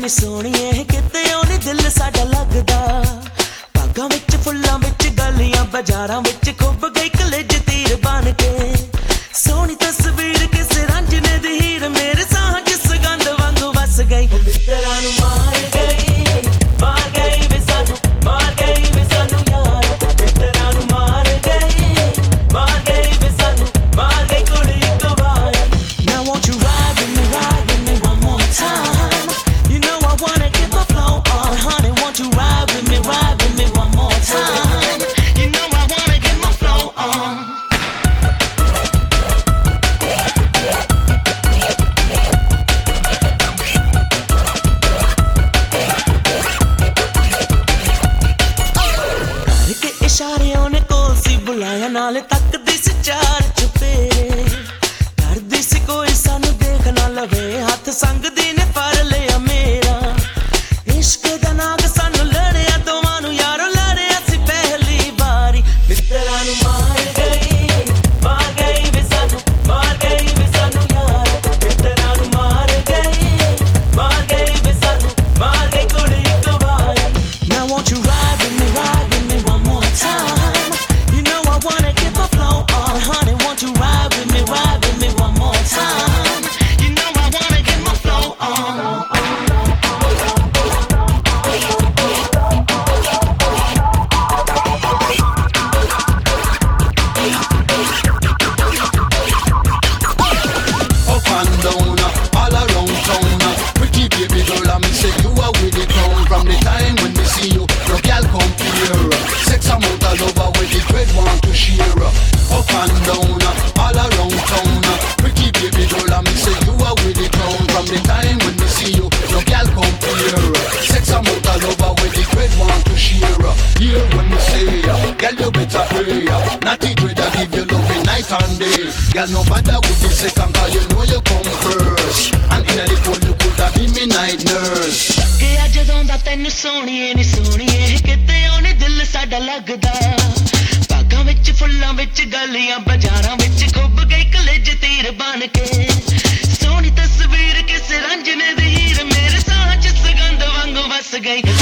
ਨੀ ਸੋਹਣੀਏ ਕਿਤੇ ਉਹਨੇ ਦਿਲ ਸਾਡਾ ਲੱਗਦਾ ਬਾਗਾਂ ਵਿੱਚ ਫੁੱਲਾਂ ਵਿੱਚ ਗਲੀਆਂ ਬਾਜ਼ਾਰਾਂ ਵਿੱਚ ਖੁੱਭ ਗਈ ਕਲੇਜ ਤੀਰ ਬਣ ਕੇ ਸੋਹਣੀ ਤਸਵੀਰ ਕਿਸੇ ਰਾਂਝਣੇ ਦੀ ਹੀਰ ਮੇਰੇ ਸਾਹ ਚ ਸੁਗੰਧ ਵਾਂਗੂ ਵਸ ਗਈ ਮਿੱਤਰਾਂ ਨੂੰ ਮਾਰ ਗਈ ਵੇ ਸਾਨੂੰ ਮਾਰ ਗਈ ਵੇ ਸਾਨੂੰ ਯਾਰ ਮਿੱਤਰਾਂ ਨੂੰ ਮਾਰ ਗਈ ਵੇ ਸਾਨੂੰ ਮਾਰ ਗਈ ਕੁੜੀ ਇੱਕ ਵਾਰ Now won't you ride with me one more time You know I wanna get my flow on honey won't you ride with me one more time You know I wanna get my flow on ਇਸ਼ਾਰਿਆਂ ਨੇ ਕੋਲ ਸੀ ਬੁਲਾਇਆ ਨਾਲੇ ਤੱਕਦੀ ਸੀ ਚਾਰ ਚੁਪੇਰੇ ਡਰਦੀ ਸੀ ਕੋਈ ਸਾਨੂੰ ਦੇਖ ਨਾ ਲਵੇ ਹੱਥ ਸੰਗਦੀ ਨੇ ਫੜ ਲਿਆ ਮੇਰਾ ਇਸ਼ਕ ਦਾ ਨਾਗ ਸਾਨੂੰ ਲੜਿਆ ਦੋਵਾਂ ਨੂੰ ਯਾਰੋ ਲੜਿਆ ਸੀ ਪਹਿਲੀ ਵਾਰੀ ਮਿੱਤਰਾਂ ਨੂੰ ਮਾਰ ਗਈ ਵੇ ਸਾਨੂੰ ਮਾਰ ਗਈ ਵੇ ਸਾਨੂੰ ਯਾਰ ਮਿੱਤਰਾਂ ਨੂੰ ਮਾਰ ਗਈ ਵੇ ਸਾਨੂੰ ਮਾਰ ਗਈ ਕੁੜੀ ਇੱਕ ਵਾਰ Now won't you ride with me one more time You know I wanna get my flow on honey won't you ride with me one more time You know I wanna get my flow on Up and down, all around town. Pretty baby girl, I me say you are with the crown. From the time when me see you, no girl come here. Sex amount all over with the great want to share. Up and down, all around town. Pretty baby girl, I me say you are with the crown. From the time when me see you, no girl come here. Sex amount all over with the great want to share. Hear when me say, girl you better pray. Not it with I give you love night and day. Girl no bother with the second cause you know you come first. And in the cold you could have been me night nurse. ਕਿ ਜਦੋਂ ਦਾ ਤੈਨੂੰ ਸੋਹਣੀਏ ਨੀ ਸੋਹਣੀਏ ਕਿਤੇ ਉਹਨੇ ਦਿਲ ਸਾਡਾ ਲੱਗਦਾ ਬਾਗਾਂ ਵਿੱਚ ਫੁੱਲਾਂ ਵਿੱਚ ਗਲੀਆਂ ਬਾਜ਼ਾਰਾਂ ਵਿੱਚ ਖੁੱਭ ਗਈ ਕਲੇਜ ਤੀਰ ਬਣ ਕੇ ਸੋਹਣੀ ਤਸਵੀਰ ਕਿਸੇ ਰਾਂਝਣੇ ਦੀ ਹੀਰ ਮੇਰੇ ਸਾਹ ਚ ਸੁਗੰਧ ਵਾਂਗੂ ਵਸ ਗਈ